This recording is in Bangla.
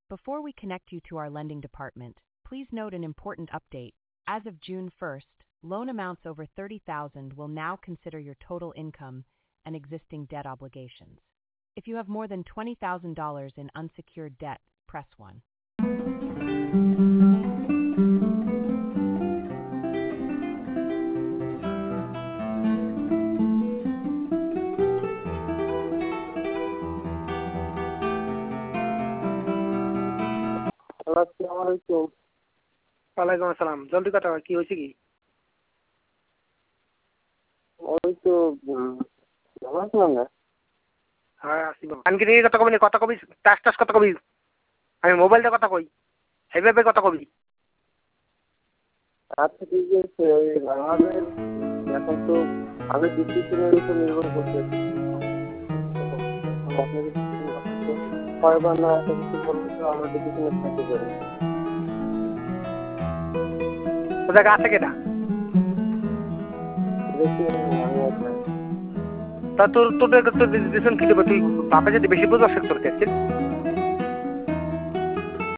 Before we connect you to our lending department, please note an important update. As of June 1st, loan amounts over $30,000 will now consider your total income and existing debt obligations. If you have more than $20,000 in unsecured debt, press 1. ওয়ালাইকুম আসসালাম। জলদি কথা কি হয়েছে কি? ওই তো ভালো আছিলাম না। হ্যাঁ আসিব। আনকি নিয়ে কথা কবি টাস কথা কবি। আমি মোবাইলটা কথা কই। সেইভাবে কথা কবি। আচ্ছা ঠিক আছে, ওই আমাদের এখন তো আমি ডিসিশনের উপর নির্ভর করছে। কয়বার না এত কিছু বললে তো আমরা ডিসিশনে থাকতে পারি। ওটা আছে কেটা? তা তোর ডিসিশন কি দেবে? তুই বাপে যদি বেশি বুঝ তোর কাছে